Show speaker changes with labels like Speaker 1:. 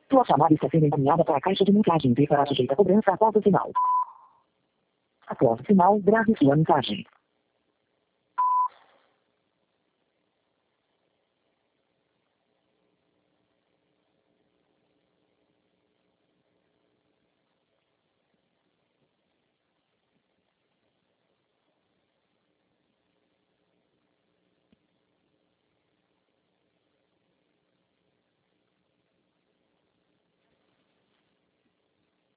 Speaker 1: Sua chamada está sendo encaminhada para a caixa de mensagens e será sujeita a cobrança após o sinal. Após o sinal, grave sua mensagem.